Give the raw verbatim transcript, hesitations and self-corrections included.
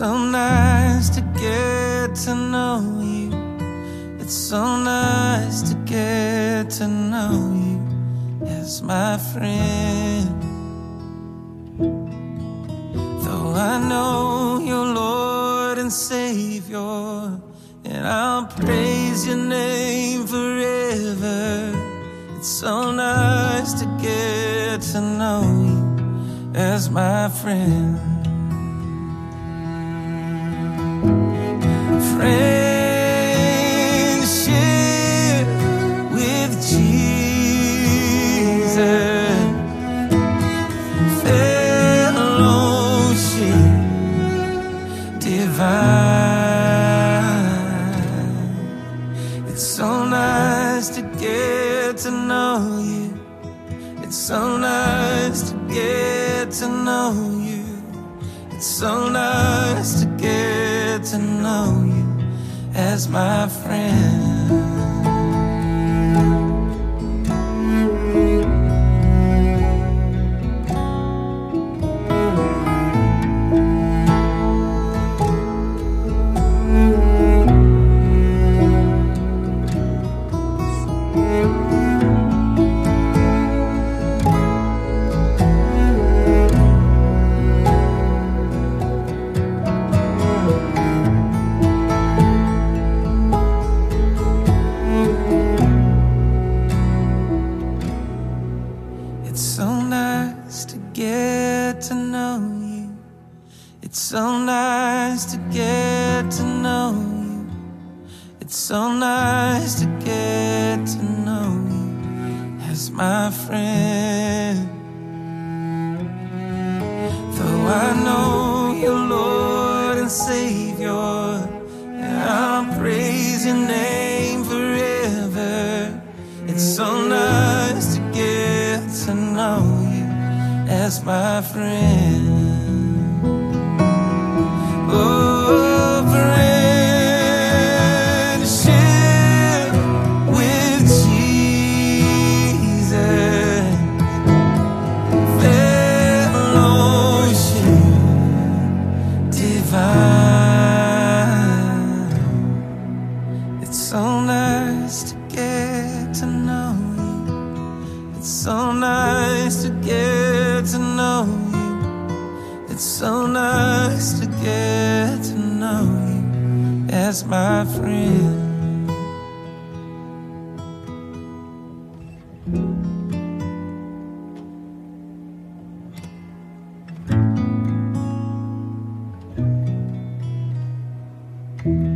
so nice to get to know you. It's so nice to get to know you as my friend. Though I know you're Lord and Savior, and I'll praise your name forever. It's so nice to get to know you as my friend. Friendship with Jesus, fellowship divine. It's so nice to get to know you. It's so nice to get to know you. It's so nice to get to know you as my friend. It's so nice to get to know you. It's so nice to get to know you. It's so nice to get to know you as my friend. Though I know you're Lord and Savior, and I'll praise your name forever. It's so nice to get to know you as my friend. Oh, friendship with Jesus, fellowship divine. It's so nice to get to know you. It's so nice to get to know you. It's so nice to get to know you as my friend. Thank you.